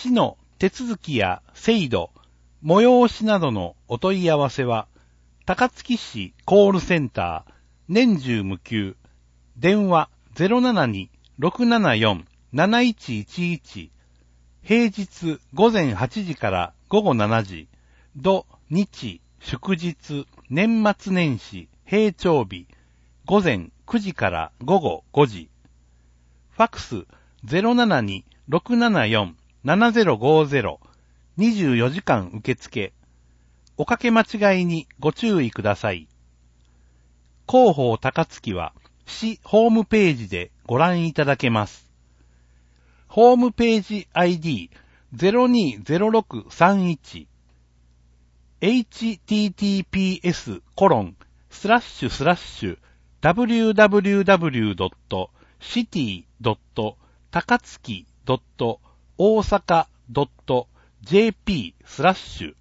市の手続きや制度、催しなどのお問い合わせは、高槻市コールセンター、年中無休、電話 072-674-7111、平日午前8時から午後7時、土日祝日年末年始平長日午前9時から午後5時、ファクス 072-674-7050、24時間受付。おかけ間違いにご注意ください。広報高槻は市ホームページでご覧いただけます。ホームページ ID020631 https://www.city.takatsuki.osaka.jp/